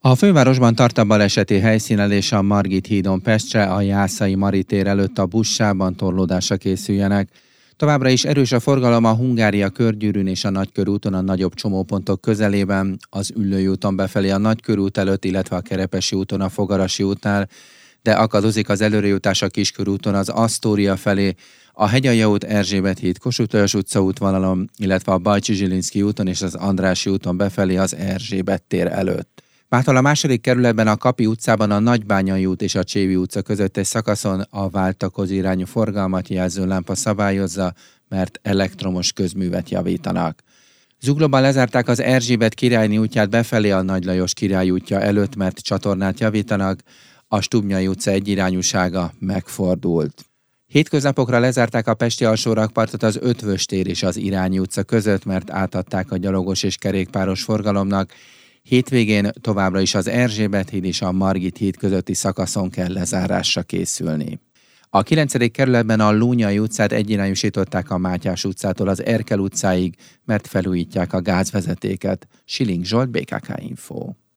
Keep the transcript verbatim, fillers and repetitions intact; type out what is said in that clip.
A fővárosban tart a baleseti helyszínelés a Margit hídon Pestre, a Jászai Mari tér előtt a buszsában torlódásra készüljenek. Továbbra is erős a forgalom a Hungária körgyűrűn és a Nagykörúton a nagyobb csomópontok közelében, az Üllői úton befelé a Nagykörút előtt, illetve a Kerepesi úton a Fogarasi útnál, de akadozik az előrejutás a Kiskörúton az Asztória felé, a Hegyalja út, Erzsébet híd, Kossuth Lajos utca útvonalon, illetve a Bajcsy-Zsilinszky úton és az Andrássy úton befelé az Erzsébet tér előtt. Mától a második kerületben a Kapi utcában a Nagybányai út és a Csévi utca között egy szakaszon a váltakozó irányú forgalmat jelző lámpa szabályozza, mert elektromos közművet javítanak. Zuglóban lezárták az Erzsébet királyné útját befelé a Nagy Lajos király útja előtt, mert csatornát javítanak, a Stubnyai utca egyirányúsága megfordult. Hétköznapokra lezárták a pesti alsórakpartot az Ötvös tér és az Irányi utca között, mert átadták a gyalogos és kerékpáros forgalomnak. Hétvégén továbbra is az Erzsébet híd és a Margit híd közötti szakaszon kell lezárásra készülni. A kilencedik kerületben a Lónyai utcát egyirányúsították a Mátyás utcától az Erkel utcáig, mert felújítják a gázvezetéket. Siling Zsolt, bé ká ká Info.